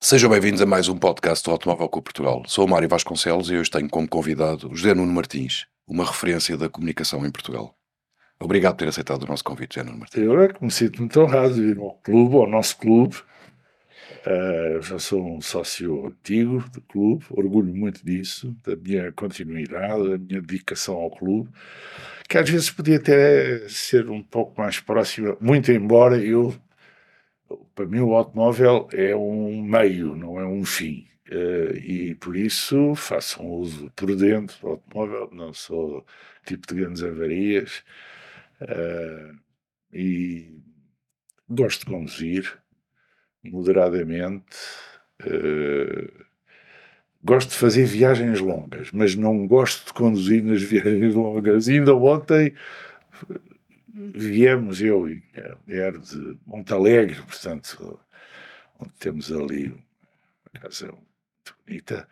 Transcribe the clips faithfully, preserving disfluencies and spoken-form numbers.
Sejam bem-vindos a mais um podcast do Automóvel Clube Portugal. Sou o Mário Vasconcelos e hoje tenho como convidado o José Nuno Martins, uma referência da comunicação em Portugal. Obrigado por ter aceitado o nosso convite, José Nuno Martins. Eu é que me sinto muito honrado de ir ao clube, ao nosso clube. Uh, já sou um sócio antigo do clube, orgulho muito disso, da minha continuidade, da minha dedicação ao clube, que às vezes podia até ser um pouco mais próxima, muito embora eu, para mim o automóvel é um meio, não é um fim. Uh, e por isso faço um uso prudente do automóvel, não sou tipo de grandes avarias. Uh, e gosto de conduzir moderadamente. Uh, gosto de fazer viagens longas, mas não gosto de conduzir nas viagens longas. Ainda ontem viemos, eu e a mulher, de Montalegre, portanto, onde temos ali uma casa muito bonita,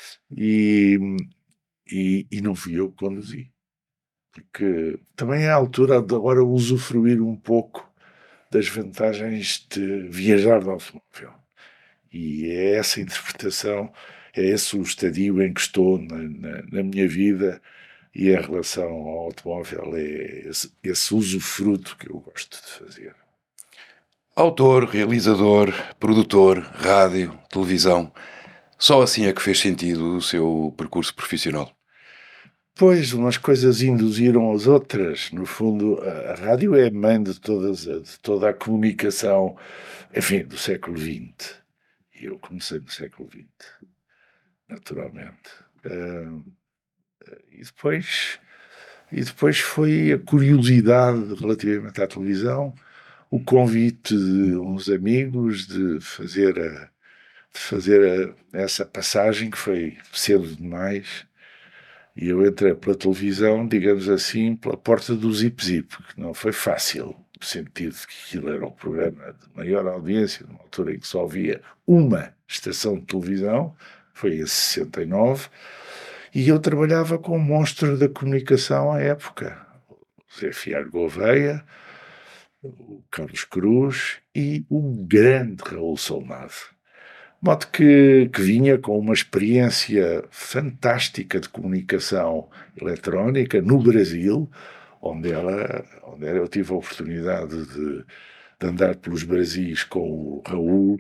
e, e, e não fui eu que conduzi. Porque também é a altura de agora usufruir um pouco das vantagens de viajar de automóvel. E é essa interpretação, é esse o estadio em que estou na, na, na minha vida, e a relação ao automóvel é esse, esse usufruto que eu gosto de fazer. Autor, realizador, produtor, rádio, televisão. Só assim é que fez sentido o seu percurso profissional. Pois, umas coisas induziram as outras. No fundo, a, a rádio é a mãe de, todas, de toda a comunicação, enfim, do século vinte. E eu comecei no século vinte, naturalmente. Uh, e, depois, e depois foi a curiosidade relativamente à televisão, o convite de uns amigos de fazer, a, de fazer a, essa passagem, que foi cedo demais. E eu entrei pela televisão, digamos assim, pela porta do Zip Zip, que não foi fácil, no sentido de que aquilo era um programa de maior audiência, numa altura em que só havia uma estação de televisão, foi em sessenta e nove, e eu trabalhava com o monstro da comunicação à época, o Zé Fialho Gouveia, o Carlos Cruz e o grande Raul Solnado. De modo que, que vinha com uma experiência fantástica de comunicação eletrónica no Brasil, onde, ela, onde eu tive a oportunidade de, de andar pelos Brasis com o Raul.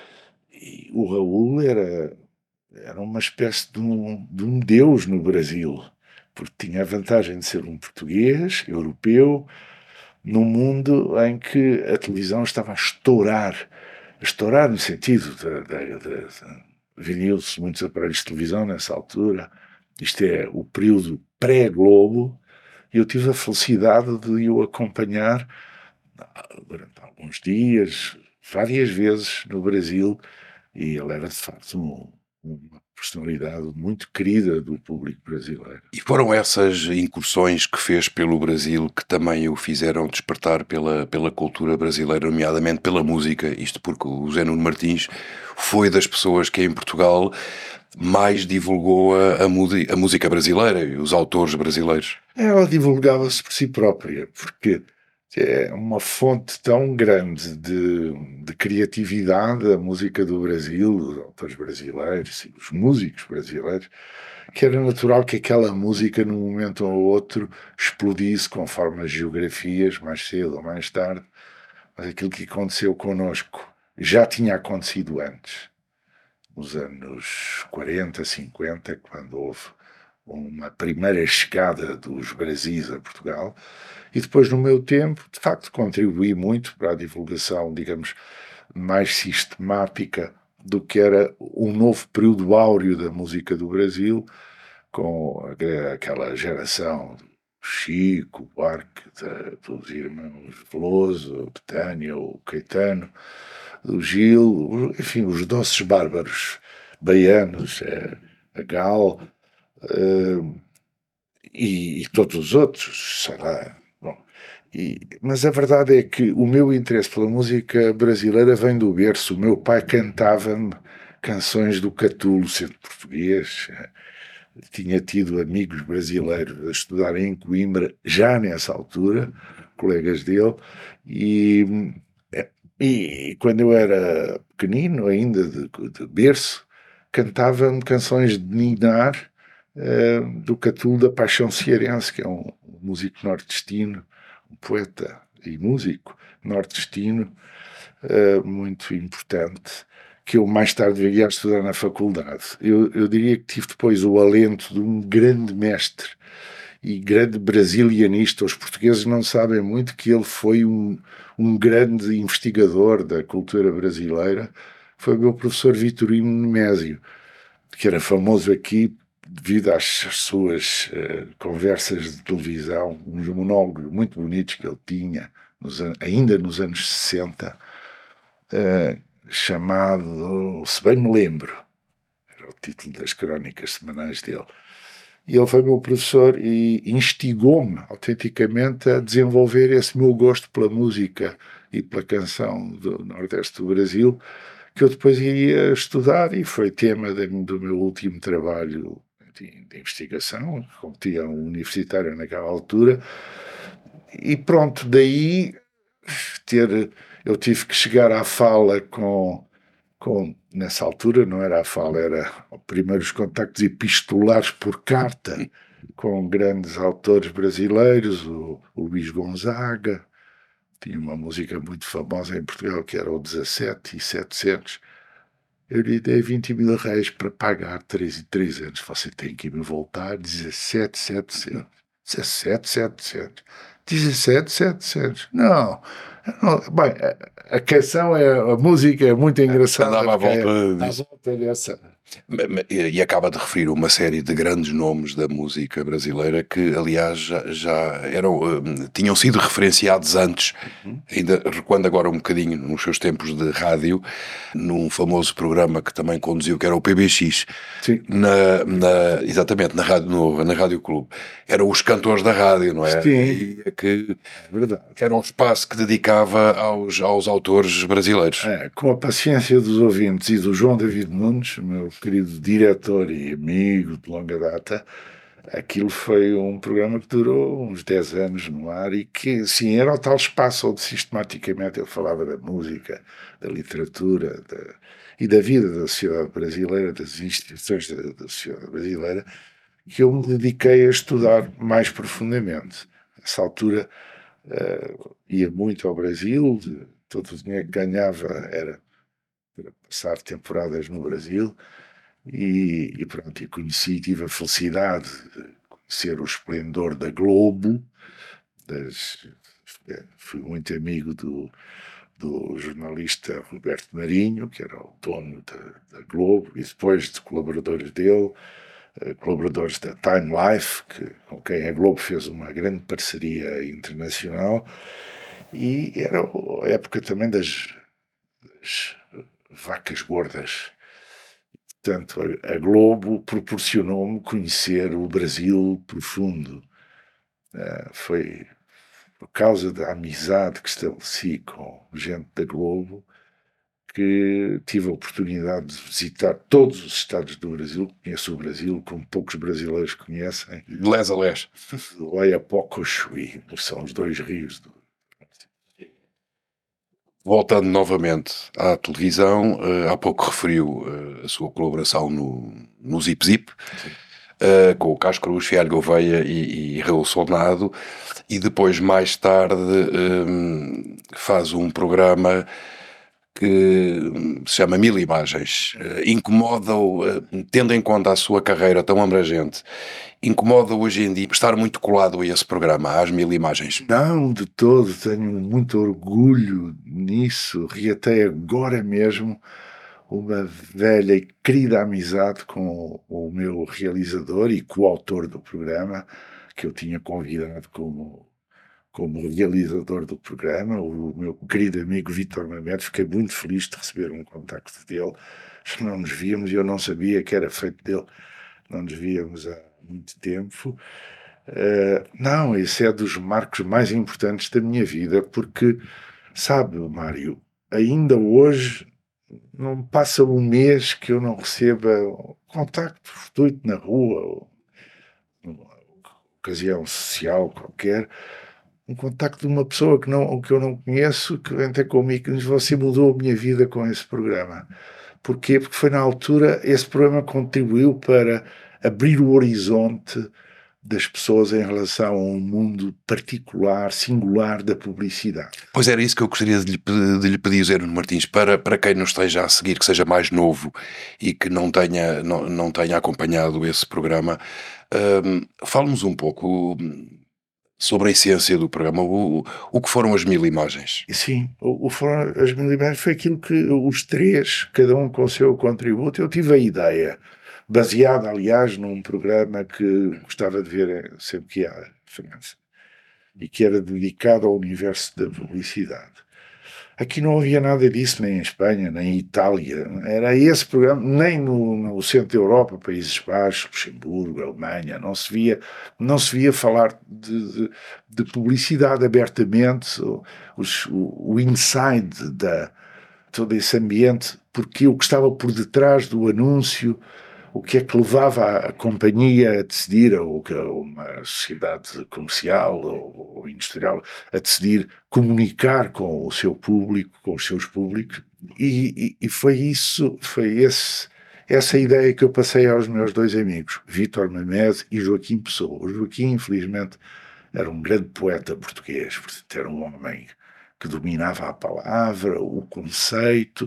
E o Raul era, era uma espécie de um, de um deus no Brasil, porque tinha a vantagem de ser um português, europeu, num mundo em que a televisão estava a estourar. Estourar no sentido de, de, de, de vendiam-se muitos aparelhos de televisão nessa altura. Isto é o período pré-Globo, e eu tive a felicidade de o acompanhar durante alguns dias, várias vezes no Brasil, e ele era de facto um, uma personalidade muito querida do público brasileiro. E foram essas incursões que fez pelo Brasil que também o fizeram despertar pela, pela cultura brasileira, nomeadamente pela música, isto porque o José Nuno Martins foi das pessoas que em Portugal mais divulgou a, a, a música brasileira e os autores brasileiros. Ela divulgava-se por si própria, porque é uma fonte tão grande de, de criatividade, a música do Brasil, os autores brasileiros, os músicos brasileiros, que era natural que aquela música, num momento ou outro, explodisse conforme as geografias, mais cedo ou mais tarde. Mas aquilo que aconteceu connosco já tinha acontecido antes, nos anos quarenta, cinquenta, quando houve uma primeira chegada dos Brasis a Portugal. E depois, no meu tempo, de facto, contribuí muito para a divulgação, digamos, mais sistemática do que era o novo período áureo da música do Brasil, com aquela geração do Chico, Buarque, dos irmãos Veloso, Betânia, o Caetano, do Gil, enfim, os doces bárbaros baianos, a Gal, uh, e, e todos os outros, sei lá. Bom, e, mas a verdade é que o meu interesse pela música brasileira vem do berço. O meu pai cantava-me canções do Catulo, sendo português. Tinha tido amigos brasileiros a estudar em Coimbra, já nessa altura, colegas dele, e E, e quando eu era pequenino, ainda de, de berço, cantava-me canções de ninar uh, do Catulo da Paixão Cearense, que é um, um músico nordestino, um poeta e músico nordestino, uh, muito importante, que eu mais tarde viria a estudar na faculdade. Eu, eu diria que tive depois o alento de um grande mestre e grande brasilianista. Os portugueses não sabem muito que ele foi um, um grande investigador da cultura brasileira. Foi o meu professor Vitorino Nemésio, que era famoso aqui devido às suas uh, conversas de televisão, uns monólogos muito bonitos que ele tinha, nos, ainda nos anos sessenta, uh, chamado Se Bem Me Lembro. Era o título das crónicas semanais dele. E ele foi meu professor e instigou-me autenticamente a desenvolver esse meu gosto pela música e pela canção do Nordeste do Brasil, que eu depois iria estudar e foi tema de, do meu último trabalho de, de investigação, competia um universitário naquela altura. E pronto, daí ter, eu tive que chegar à fala com... Com, nessa altura não era a fala, era primeiros contactos epistolares por carta com grandes autores brasileiros, o, o Luís Gonzaga, tinha uma música muito famosa em Portugal que era o dezassete e setecentos. Eu lhe dei vinte mil reais para pagar três e três anos. Você tem que me voltar dezassete mil e setecentos. dezassete mil e setecentos. dezassete mil e setecentos. Não. não bem, a, a canção, é, a música é muito engraçada. Andava à volta é, disso. À volta dessa. E acaba de referir uma série de grandes nomes da música brasileira que, aliás, já, já eram, uh, tinham sido referenciados antes, uhum. Ainda recuando agora um bocadinho nos seus tempos de rádio, num famoso programa que também conduziu, que era o P B X. Sim. Na, na, exatamente, na Rádio Nova, na Rádio Clube. Eram os cantores da rádio, não é? Sim. E que, é verdade. que era um espaço que dedicava aos, aos autores brasileiros. É, com a paciência dos ouvintes e do João David Nunes, meu querido diretor e amigo de longa data, aquilo foi um programa que durou uns dez anos no ar e que, sim, era o tal espaço onde sistematicamente ele falava da música, da literatura da, e da vida da sociedade brasileira, das instituições da, da sociedade brasileira, que eu me dediquei a estudar mais profundamente. Nessa altura uh, ia muito ao Brasil, de, todo o dinheiro que ganhava era para passar temporadas no Brasil e, e pronto, e conheci, tive a felicidade de conhecer o esplendor da Globo, das, fui muito amigo do, do jornalista Roberto Marinho, que era o dono da, da Globo, e depois de colaboradores dele, colaboradores da Time Life, que, com quem a Globo fez uma grande parceria internacional, e era a época também das, das vacas gordas. Portanto, a, a Globo proporcionou-me conhecer o Brasil profundo. Uh, foi por causa da amizade que estabeleci com gente da Globo que tive a oportunidade de visitar todos os estados do Brasil. Conheço o Brasil como poucos brasileiros conhecem. De les a les. Do Oiapoque ao Chuí, são os dois rios do... Voltando novamente à televisão, uh, há pouco referiu uh, a sua colaboração no, no Zip Zip, uh, com o Cascruz, Fialho Gouveia e, e Raul Solnado, e depois, mais tarde, um, faz um programa que se chama Mil Imagens. Uh, incomoda-o, uh, tendo em conta a sua carreira tão abrangente, incomoda hoje em dia estar muito colado a esse programa, às Mil Imagens? Não, de todo, tenho muito orgulho nisso. Reatei agora mesmo uma velha e querida amizade com o meu realizador e coautor do programa, que eu tinha convidado como, como realizador do programa, o meu querido amigo Vítor Mamed. Fiquei muito feliz de receber um contacto dele. Não nos víamos e eu não sabia que era feito dele. Não nos víamos há muito tempo. Uh, não, esse é dos marcos mais importantes da minha vida, porque, sabe, Mário, ainda hoje não passa um mês que eu não receba um contacto fortuito na rua, ou numa ocasião social qualquer, um contacto de uma pessoa que, não, que eu não conheço, que vem ter comigo e diz: você mudou a minha vida com esse programa. Porquê? Porque foi na altura, esse programa contribuiu para abrir o horizonte das pessoas em relação a um mundo particular, singular da publicidade. Pois era isso que eu gostaria de lhe, pe- de lhe pedir, Zé Nuno Martins, para, para quem nos esteja a seguir, que seja mais novo e que não tenha, não, não tenha acompanhado esse programa, hum, fale-nos um pouco hum, sobre a essência do programa, o, o que foram as mil imagens. E sim, o, o foram, as mil imagens foi aquilo que os três, cada um com o seu contributo, eu tive a ideia, baseada, aliás, num programa que gostava de ver eh, sempre que ia à França, e que era dedicado ao universo da publicidade. Aqui não havia nada disso, nem em Espanha, nem em Itália. Era esse programa, nem no, no centro da Europa, Países Baixos, Luxemburgo, Alemanha, não se via, não se via falar de, de, de publicidade abertamente, o, os- o, o inside da todo esse ambiente, porque o que estava por detrás do anúncio, o que é que levava a companhia a decidir, ou que uma sociedade comercial ou, ou industrial a decidir comunicar com o seu público, com os seus públicos, e, e, e foi isso, foi esse, essa ideia que eu passei aos meus dois amigos, Vítor Mamede e Joaquim Pessoa. O Joaquim, infelizmente, era um grande poeta português, portanto, era um homem que dominava a palavra, o conceito,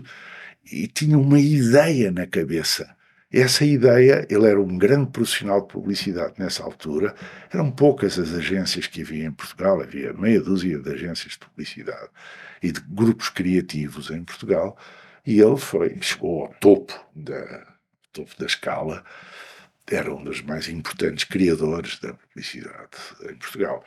e tinha uma ideia na cabeça. Essa ideia, ele era um grande profissional de publicidade nessa altura, eram poucas as agências que havia em Portugal, havia meia dúzia de agências de publicidade e de grupos criativos em Portugal, e ele foi, chegou ao topo da, topo da escala, era um dos mais importantes criadores da publicidade em Portugal.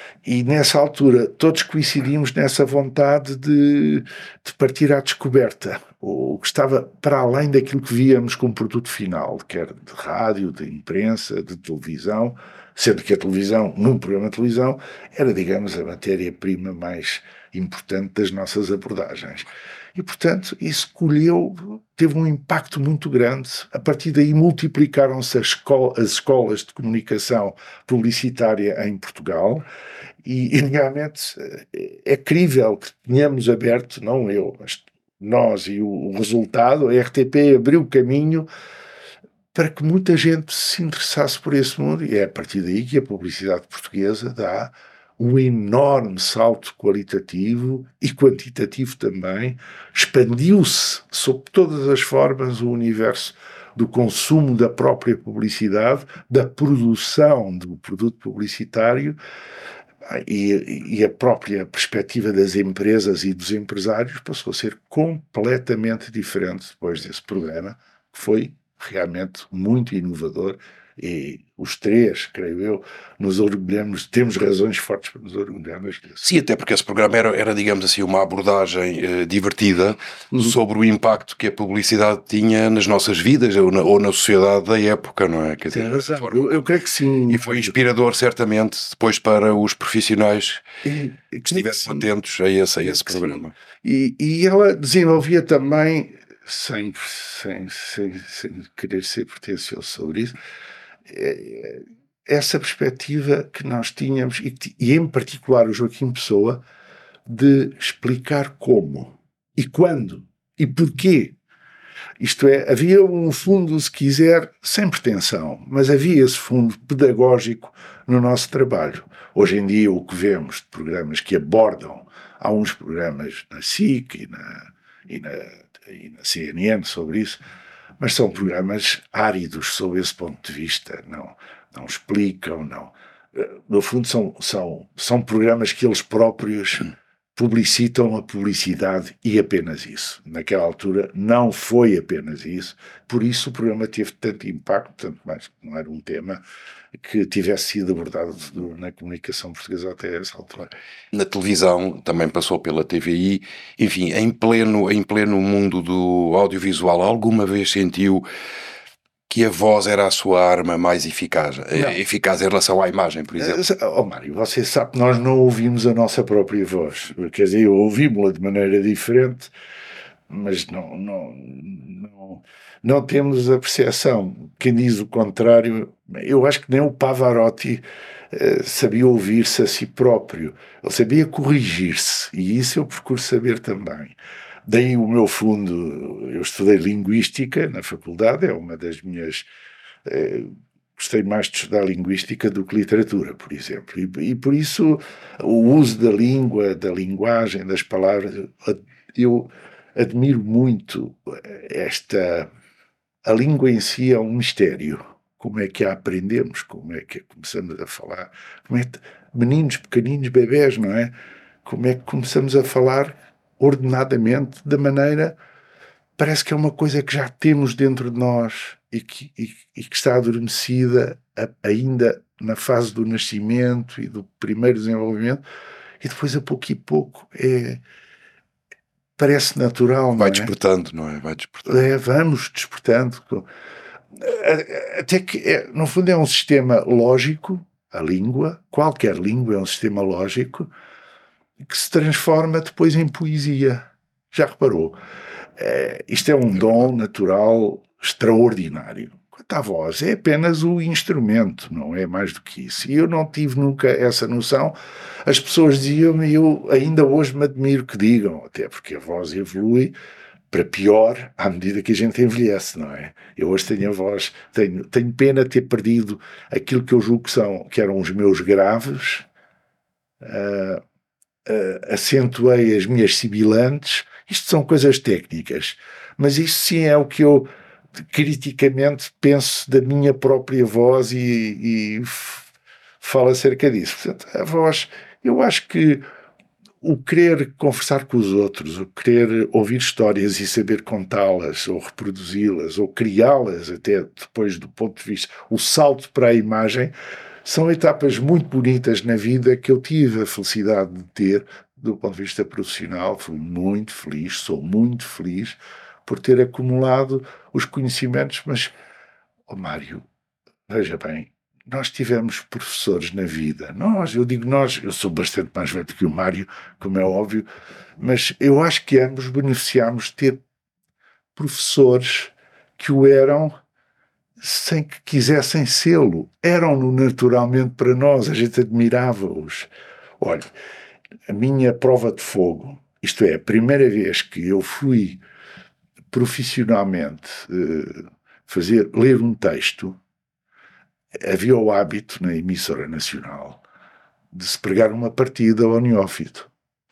E nessa altura todos coincidimos nessa vontade de, de partir à descoberta, o que estava para além daquilo que víamos como produto final, quer de rádio, de imprensa, de televisão, sendo que a televisão, num programa de televisão, era, digamos, a matéria-prima mais importante das nossas abordagens. E, portanto, isso colheu, teve um impacto muito grande. A partir daí multiplicaram-se as, esco- as escolas de comunicação publicitária em Portugal e, e realmente eh, é crível que tenhamos aberto, não eu, mas nós e o, o resultado, a R T P abriu caminho para que muita gente se interessasse por esse mundo, e é a partir daí que a publicidade portuguesa dá um enorme salto qualitativo e quantitativo também, expandiu-se sob todas as formas o universo do consumo da própria publicidade, da produção do produto publicitário, e, e a própria perspectiva das empresas e dos empresários passou a ser completamente diferente depois desse programa, que foi realmente muito inovador, e os três, creio eu, nos orgulhamos, temos razões fortes para nos orgulharmos disso. Sim, até porque esse programa era, era digamos assim, uma abordagem eh, divertida sobre o impacto que a publicidade tinha nas nossas vidas ou na, ou na sociedade da época, não é? Quer dizer, Tem razão. forma- Eu, eu creio que sim. E foi inspirador, certamente, depois para os profissionais E- e que creio estiveram sim. atentos a esse, a esse que sim. programa. E, e ela desenvolvia também, sem, sem, sem, sem querer ser pretencioso sobre isso, eh, essa perspectiva que nós tínhamos, e, que- e em particular o Joaquim Pessoa, de explicar como, e quando, e porquê. Isto é, havia um fundo, se quiser, sem pretensão, mas havia esse fundo pedagógico no nosso trabalho. Hoje em dia, o que vemos de programas que abordam, há uns programas na SIC e na, e na, e na C N N sobre isso, mas são programas áridos sob esse ponto de vista, não, não explicam, não. Eh, No fundo, são, são, são programas que eles próprios publicitam a publicidade e apenas isso. Naquela altura não foi apenas isso, por isso o programa teve tanto impacto, tanto mais que não era um tema que tivesse sido abordado na comunicação portuguesa até essa altura. Na televisão, também passou pela T V I, enfim, em pleno, em pleno mundo do audiovisual, alguma vez sentiu que a voz era a sua arma mais eficaz, Não. eficaz em relação à imagem, por exemplo? Eh, Oh, Mário, você sabe que nós não ouvimos a nossa própria voz. Quer dizer, ouvimos-la de maneira diferente, mas não, não, não, não temos a percepção. Quem diz o contrário, eu acho que nem o Pavarotti uh, sabia ouvir-se a si próprio, ele sabia corrigir-se, e isso eu procuro saber também. Daí o meu fundo, eu estudei linguística na faculdade, é uma das minhas... Uh, gostei mais de estudar linguística do que literatura, por exemplo, e, e por isso o uso da língua, da linguagem, das palavras, eu admiro muito esta... A língua em si é um mistério. Como é que a aprendemos? Como é que a começamos a falar? Como é que, meninos pequeninos, bebés, não é? Como é que começamos a falar ordenadamente, da maneira... Parece que é uma coisa que já temos dentro de nós e que, e, e que está adormecida a, ainda na fase do nascimento e do primeiro desenvolvimento, e depois a pouco e pouco é, parece natural, Vai não é? despertando, não é? Vai despertando. É, vamos despertando. Até que, é, no fundo, é um sistema lógico, a língua, qualquer língua é um sistema lógico, que se transforma depois em poesia. Já reparou? É, isto é um dom natural extraordinário. Quanto à voz, é apenas o instrumento, não é mais do que isso. E eu não tive nunca essa noção. As pessoas diziam-me, e eu ainda hoje me admiro que digam, até porque a voz evolui para pior à medida que a gente envelhece, não é? Eu hoje tenho a voz, tenho, tenho pena de ter perdido aquilo que eu julgo que, são, que eram os meus graves, uh, uh, acentuei as minhas sibilantes. Isto são coisas técnicas, mas isso sim é o que eu criticamente penso da minha própria voz e, e falo acerca disso. Portanto, a voz, eu acho que o querer conversar com os outros, o querer ouvir histórias e saber contá-las, ou reproduzi-las, ou criá-las até depois do ponto de vista, o salto para a imagem, são etapas muito bonitas na vida que eu tive a felicidade de ter do ponto de vista profissional. Fui muito feliz, sou muito feliz por ter acumulado os conhecimentos, mas, oh Mário, veja bem, nós tivemos professores na vida. Nós, eu digo nós, eu sou bastante mais velho que o Mário, como é óbvio, mas eu acho que ambos beneficiámos de ter professores que o eram sem que quisessem sê-lo. Eram-no naturalmente para nós, a gente admirava-os. Olha, a minha prova de fogo, isto é, a primeira vez que eu fui profissionalmente uh, fazer, ler um texto, havia o hábito na emissora nacional de se pregar uma partida ao neófito.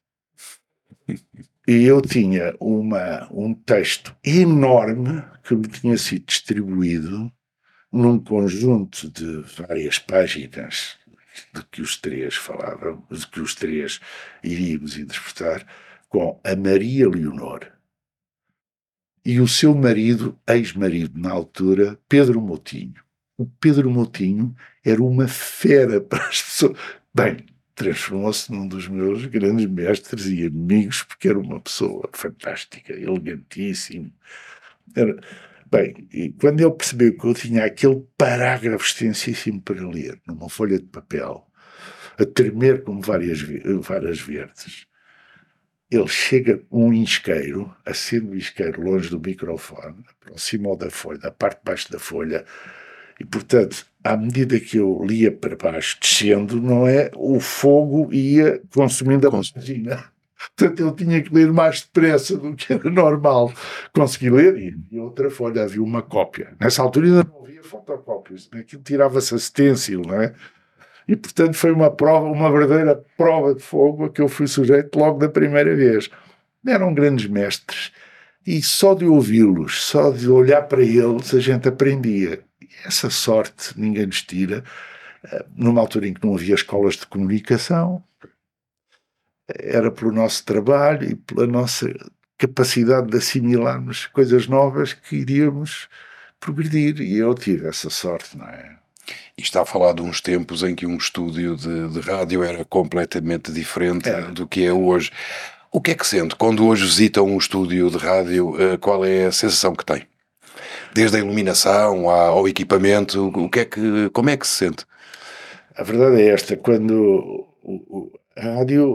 E eu tinha uma, um texto enorme que me tinha sido distribuído num conjunto de várias páginas de que os três falavam, de que os três iríamos interpretar, com a Maria Leonor e o seu marido, ex-marido na altura, Pedro Moutinho. O Pedro Moutinho era uma fera para as pessoas. Bem, transformou-se num dos meus grandes mestres e amigos, porque era uma pessoa fantástica, elegantíssimo. Era... Bem, e quando ele percebeu que eu tinha aquele parágrafo extensíssimo para ler, numa folha de papel, a tremer como várias, várias verdes, ele chega um isqueiro, acende o isqueiro longe do microfone, aproxima-o da folha, da parte de baixo da folha, e, portanto, à medida que eu lia para baixo, descendo, não é? O fogo ia consumindo a página. Portanto, ele tinha que ler mais depressa do que era normal. Consegui ler e, e outra folha, havia uma cópia. Nessa altura ainda não havia fotocópias, aquilo tirava-se a stencil, não é? E, portanto, foi uma prova, uma verdadeira prova de fogo a que eu fui sujeito logo da primeira vez. Eram grandes mestres. E só de ouvi-los, só de olhar para eles, a gente aprendia. E essa sorte ninguém nos tira. Numa altura em que não havia escolas de comunicação, era pelo nosso trabalho e pela nossa capacidade de assimilarmos coisas novas que iríamos progredir. E eu tive essa sorte, não é? E está a falar de uns tempos em que um estúdio de, de rádio era completamente diferente é. do que é hoje. O que é que sente quando hoje visita um estúdio de rádio? Qual é a sensação que tem? Desde a iluminação ao equipamento, o que é que, como é que se sente? A verdade é esta, quando o, o, a rádio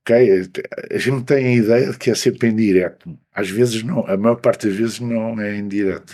ok? A gente tem a ideia de que é sempre em direto. Às vezes não, a maior parte das vezes não é em direto.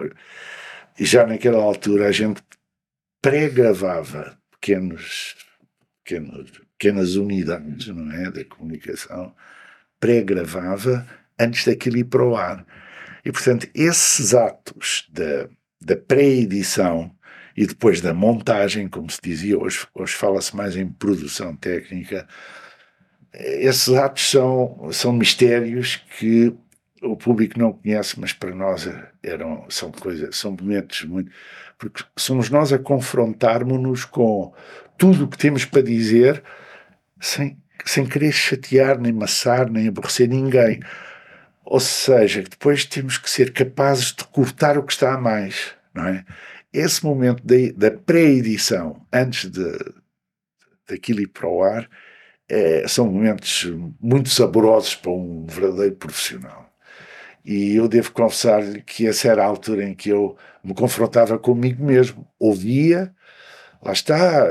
E já naquela altura a gente pré-gravava pequenos, pequenos, pequenas unidades, não é, da comunicação, pré-gravava antes daquilo ir para o ar. E, portanto, esses atos da, da pré-edição e depois da montagem, como se dizia, hoje, hoje fala-se mais em produção técnica, esses atos são, são mistérios que o público não conhece, mas para nós eram, são coisas, são momentos muito... Porque somos nós a confrontarmos-nos com tudo o que temos para dizer sem, sem querer chatear, nem maçar, nem aborrecer ninguém. Ou seja, depois temos que ser capazes de cortar o que está a mais, não é? Esse momento da, da pré-edição, antes de, daquilo ir para o ar, é, são momentos muito saborosos para um verdadeiro profissional. E eu devo confessar-lhe que essa era a altura em que eu me confrontava comigo mesmo. Ouvia, lá está,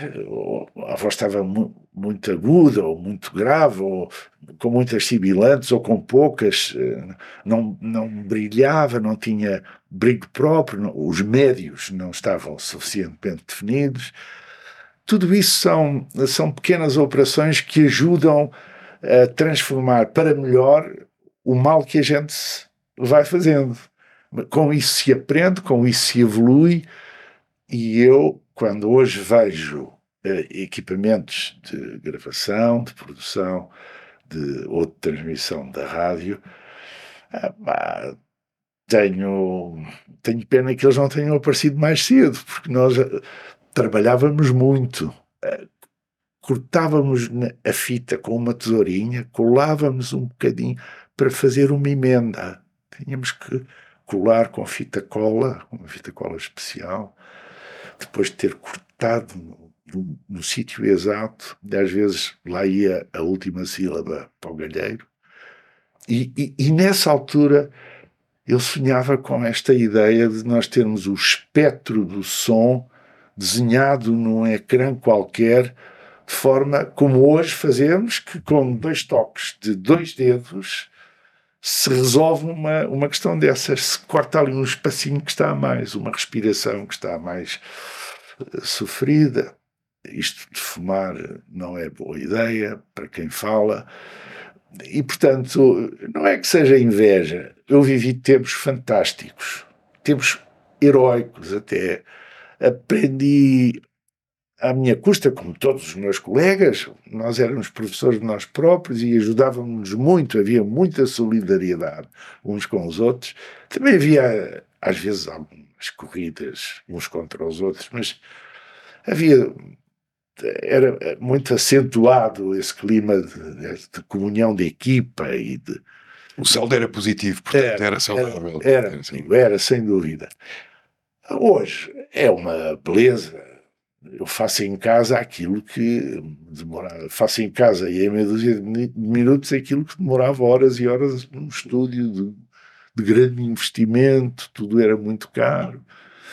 a voz estava mu- muito aguda, ou muito grave, ou com muitas sibilantes, ou com poucas, não, não brilhava, não tinha brilho próprio, não, os médios não estavam suficientemente definidos. Tudo isso são, são pequenas operações que ajudam a transformar para melhor o mal que a gente vai fazendo. Com isso se aprende, com isso se evolui, e eu, quando hoje vejo eh, equipamentos de gravação, de produção, de, ou de transmissão da rádio, ah, pá, tenho, tenho pena que eles não tenham aparecido mais cedo, porque nós eh, trabalhávamos muito. Eh, cortávamos a fita com uma tesourinha, colávamos um bocadinho para fazer uma emenda. Tínhamos que colar com fita cola, uma fita cola especial, depois de ter cortado no, no, no sítio exato, e às vezes lá ia a última sílaba para o galheiro. E, e, e nessa altura eu sonhava com esta ideia de nós termos o espectro do som desenhado num ecrã qualquer, de forma como hoje fazemos, que com dois toques de dois dedos se resolve uma, uma questão dessas, se corta ali um espacinho que está a mais, uma respiração que está a mais uh, sofrida. Isto de fumar não é boa ideia para quem fala. E, portanto, não é que seja inveja. Eu vivi tempos fantásticos, tempos heróicos até. Aprendi à minha custa, como todos os meus colegas, nós éramos professores de nós próprios e ajudávamos muito, havia muita solidariedade uns com os outros. Também havia, às vezes, algumas corridas uns contra os outros, mas havia, era muito acentuado esse clima de, de comunhão de equipa e de... O saldo era positivo, portanto era, era saudável. Era, era, era, era, sem dúvida. Hoje é uma beleza. Eu faço em casa aquilo que demorava, faço em casa e em meia dúzia de minutos aquilo que demorava horas e horas num estúdio de, de grande investimento, tudo era muito caro.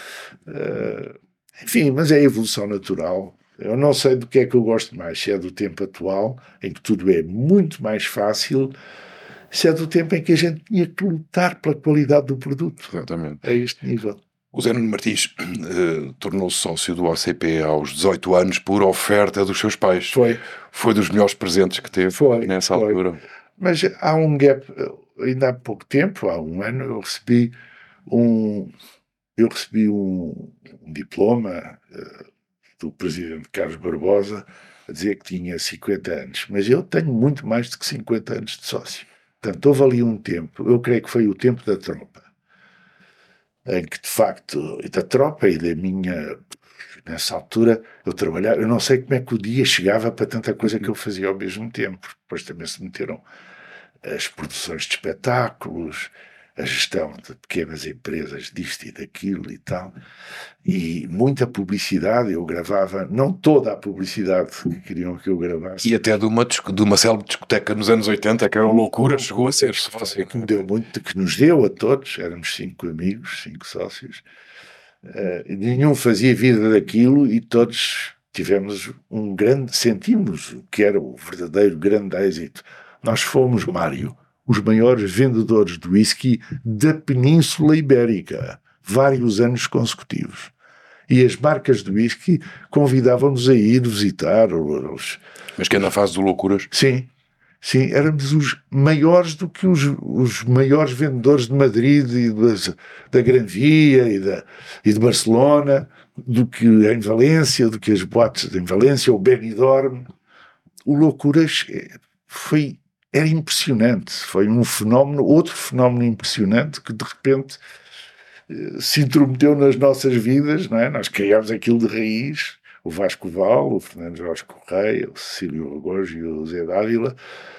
Uh, enfim, mas é a evolução natural. Eu não sei do que é que eu gosto mais, se é do tempo atual, em que tudo é muito mais fácil, se é do tempo em que a gente tinha que lutar pela qualidade do produto. Exatamente. A este nível. O Zé Nuno Martins uh, tornou-se sócio do O C P aos dezoito anos por oferta dos seus pais. Foi. Foi dos melhores presentes que teve foi, nessa foi. altura. Mas há um gap, ainda há pouco tempo, há um ano, eu recebi um, eu recebi um, um diploma uh, do presidente Carlos Barbosa a dizer que tinha cinquenta anos. Mas eu tenho muito mais do que cinquenta anos de sócio. Portanto, houve ali um tempo, eu creio que foi o tempo da tropa, em que, de facto, da tropa e da minha... Nessa altura, eu trabalhava... Eu não sei como é que o dia chegava para tanta coisa que eu fazia ao mesmo tempo. Depois também se meteram as produções de espetáculos, a gestão de pequenas empresas disto e daquilo e tal. E muita publicidade. Eu gravava... Não toda a publicidade que queriam que eu gravasse. E até de uma, de uma célebre discoteca nos anos oitenta, que era uma loucura, chegou a ser sócio. Que me deu muito, que nos deu a todos. Éramos cinco amigos, cinco sócios. Uh, nenhum fazia vida daquilo e todos tivemos um grande, sentimos o que era o verdadeiro grande êxito. Nós fomos, Mário, os maiores vendedores de whisky da Península Ibérica, vários anos consecutivos. E as marcas de whisky convidavam-nos a ir visitar os... Mas que é na fase do Loucuras? Sim, sim, éramos os maiores do que os, os maiores vendedores de Madrid e de, da Gran Via e, da, e de Barcelona, do que em Valência, do que as boates em Valência, ou Benidorm. O Loucuras foi, era impressionante, foi um fenómeno, outro fenómeno impressionante que de repente se intrometeu nas nossas vidas, não é? Nós criámos aquilo de raiz, o Vasco Val, o Fernando Jorge Correia, o Cecílio Argojo e o Zé Dávila,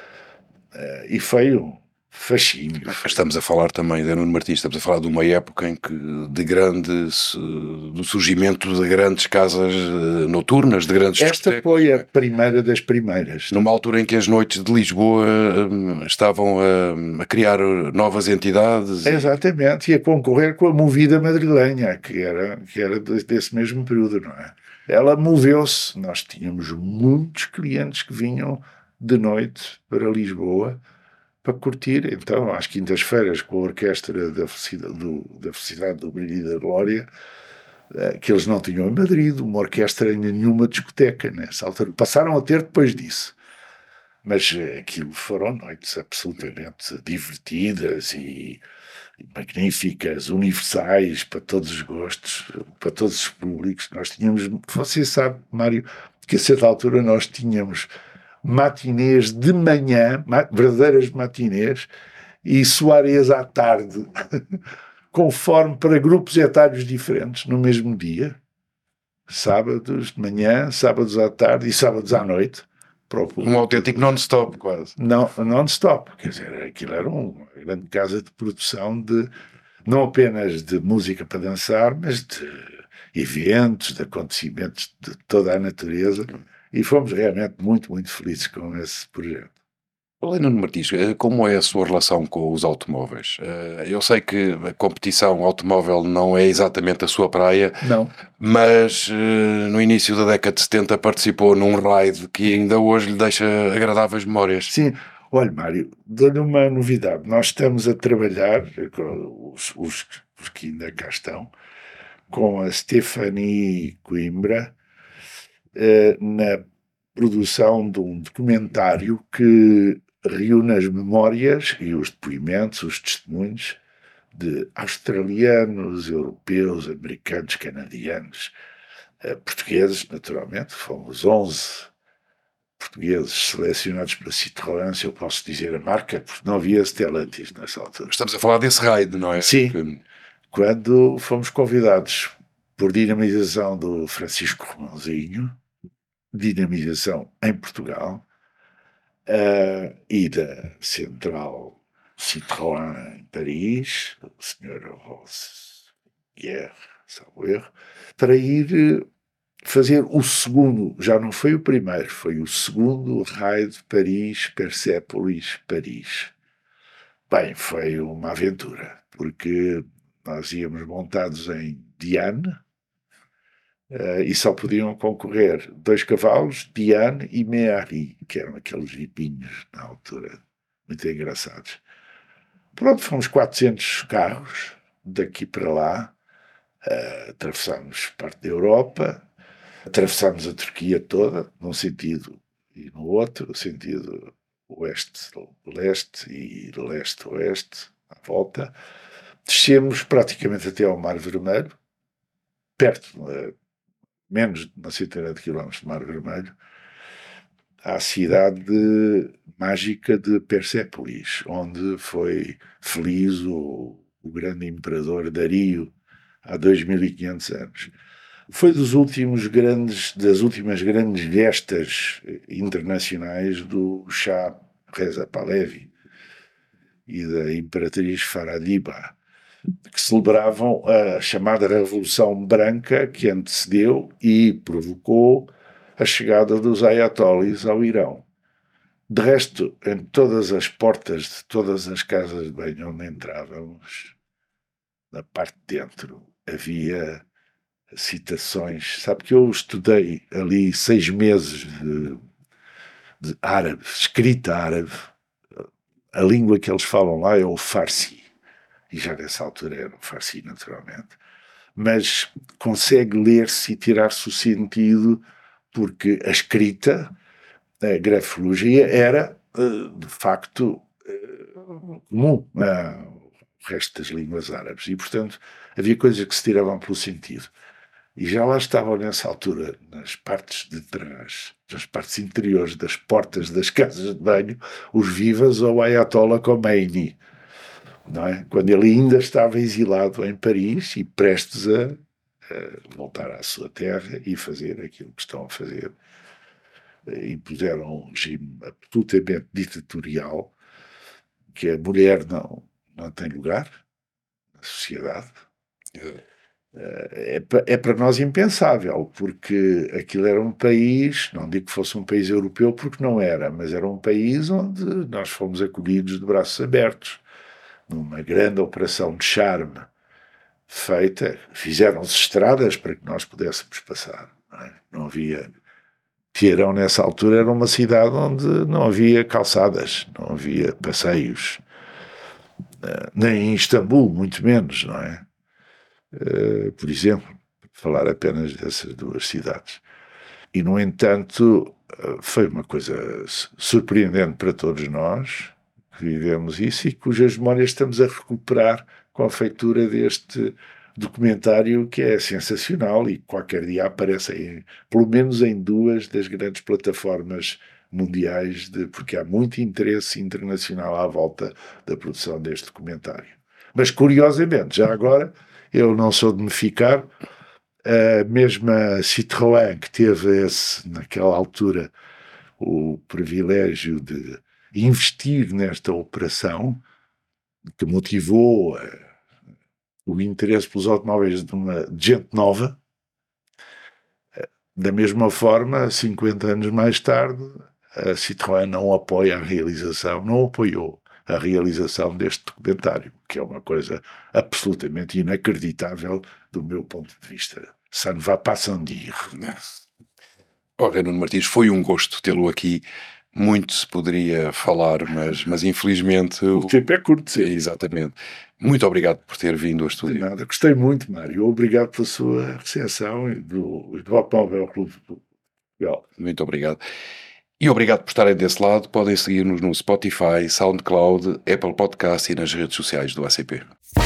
e foi um fascínio. Estamos a falar também de Nuno Martins, estamos a falar de uma época em que de grande, do surgimento de grandes casas noturnas, de grandes Esta discotecas. foi a primeira das primeiras. Numa altura em que as noites de Lisboa hum, estavam a, a criar novas entidades. Exatamente, e a concorrer com a movida madrilenha, que era, que era desse mesmo período, não é? Ela moveu-se, nós tínhamos muitos clientes que vinham de noite para Lisboa para curtir, então, às quintas-feiras, com a orquestra da Felicidade do, da Felicidade do Brilho e da Glória, que eles não tinham em Madrid, uma orquestra em nenhuma discoteca nessa altura. Passaram a ter depois disso. Mas aquilo foram noites absolutamente divertidas e, e magníficas, universais, para todos os gostos, para todos os públicos. Nós tínhamos, você sabe, Mário, que a certa altura nós tínhamos matinês de manhã, verdadeiras matinês, e soirées à tarde, conforme para grupos etários diferentes, no mesmo dia. Sábados de manhã, sábados à tarde e sábados à noite. Um autêntico non-stop, quase. Não, non-stop. Quer dizer, aquilo era uma grande casa de produção de, não apenas de música para dançar, mas de eventos, de acontecimentos de toda a natureza. E fomos realmente muito, muito felizes com esse projeto. Olá, Nuno Martins, como é a sua relação com os automóveis? Eu sei que a competição automóvel não é exatamente a sua praia, não. Mas no início da década de setenta participou num raid que ainda hoje lhe deixa agradáveis memórias. Sim, olha, Mário, dou-lhe uma novidade. Nós estamos a trabalhar, os, os, os que ainda cá estão, com a Stephanie Coimbra, na produção de um documentário que reúne as memórias e os depoimentos, os testemunhos de australianos, europeus, americanos, canadianos, portugueses, naturalmente. Fomos onze portugueses selecionados para Citroën, se eu posso dizer a marca, porque não havia Stellantis nessa altura. Estamos a falar desse raid, não é? Sim, que... quando fomos convidados por dinamização do Francisco Romãozinho, dinamização em Portugal, uh, e da Central Citroën em Paris, o senhor Rosguerre, salvo erro, para ir fazer o segundo, já não foi o primeiro, foi o segundo raid Paris, Persépolis, Paris. Bem, foi uma aventura, porque nós íamos montados em Diane, Uh, e só podiam concorrer dois cavalos, Diane e Méhari, que eram aqueles jipinhos na altura, muito engraçados. Pronto, fomos quatrocentos carros daqui para lá, uh, atravessámos parte da Europa, atravessámos a Turquia toda, num sentido e no outro, sentido oeste-leste e leste-oeste, à volta. Descemos praticamente até ao Mar Vermelho, perto, uh, menos de uma centena de quilómetros de Mar Vermelho, à cidade de, mágica de Persépolis, onde foi feliz o, o grande imperador Dario há dois mil e quinhentos anos. Foi dos últimos grandes, das últimas grandes gestas internacionais do Shah Reza Pahlavi e da imperatriz Faradiba, que celebravam a chamada Revolução Branca, que antecedeu e provocou a chegada dos ayatollahs ao Irão. De resto, em todas as portas de todas as casas de banho onde entrávamos, na parte de dentro, havia citações. Sabe que eu estudei ali seis meses de, de árabe, escrita árabe. A língua que eles falam lá é o Farsi. E já nessa altura era o Farsi, naturalmente. Mas consegue ler-se e tirar-se o sentido, porque a escrita, a grafologia, era, de facto, comum ao resto das línguas árabes. E, portanto, havia coisas que se tiravam pelo sentido. E já lá estavam, nessa altura, nas partes de trás, nas partes interiores das portas das casas de banho, os vivas ao Ayatollah Khomeini, não é? Quando ele ainda estava exilado em Paris e prestes a, a voltar à sua terra e fazer aquilo que estão a fazer. Impuseram um regime absolutamente ditatorial, que a mulher não, não tem lugar na sociedade. É, é para nós impensável, porque aquilo era um país, não digo que fosse um país europeu, porque não era, mas era um país onde nós fomos acolhidos de braços abertos, numa grande operação de charme feita, fizeram-se estradas para que nós pudéssemos passar. Não, é? Não havia... Teherão, nessa altura, era uma cidade onde não havia calçadas, não havia passeios, nem em Istambul, muito menos, não é? Uh, por exemplo, falar apenas dessas duas cidades. E, no entanto, foi uma coisa surpreendente para todos nós que vivemos isso e cujas memórias estamos a recuperar com a feitura deste documentário, que é sensacional e qualquer dia aparece em, pelo menos em duas das grandes plataformas mundiais, de, porque há muito interesse internacional à volta da produção deste documentário. Mas, curiosamente, já agora, eu não sou de me ficar, a mesma Citroën que teve esse, naquela altura, o privilégio de investir nesta operação, que motivou uh, o interesse pelos automóveis de, uma, de gente nova, uh, da mesma forma, cinquenta anos mais tarde, a Citroën não apoia a realização, não apoiou a realização deste documentário, que é uma coisa absolutamente inacreditável do meu ponto de vista. Ça ne va pas sans dire. Ora, Nuno Martins, foi um gosto tê-lo aqui. Muito se poderia falar, mas, mas infelizmente... O tempo é curto, sim. Exatamente. Muito obrigado por ter vindo ao estúdio. De nada, gostei muito, Mário. Obrigado pela sua recepção e do, do Automóvel Clube de Portugal. Muito obrigado. E obrigado por estarem desse lado. Podem seguir-nos no Spotify, SoundCloud, Apple Podcast e nas redes sociais do A C P.